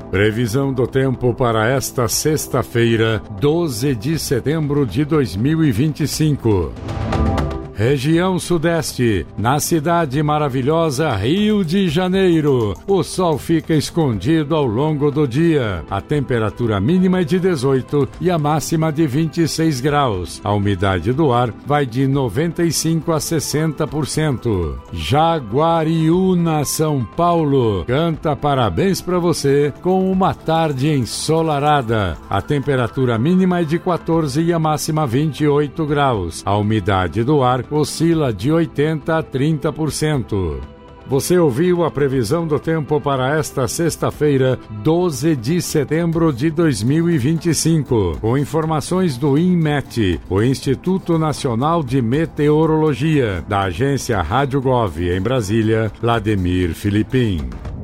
Previsão do tempo para esta sexta-feira, 12 de setembro de 2025. Região Sudeste, na cidade maravilhosa Rio de Janeiro. O sol fica escondido ao longo do dia. A temperatura mínima é de 18 e a máxima de 26 graus. A umidade do ar vai de 95% a 60%. Jaguariúna, São Paulo, canta parabéns para você com uma tarde ensolarada. A temperatura mínima é de 14 e a máxima 28 graus. A umidade do ar oscila de 80% a 30%. Você ouviu a previsão do tempo para esta sexta-feira, 12 de setembro de 2025, com informações do INMET, o Instituto Nacional de Meteorologia, da agência Rádio Gov em Brasília, Vladimir Filipim.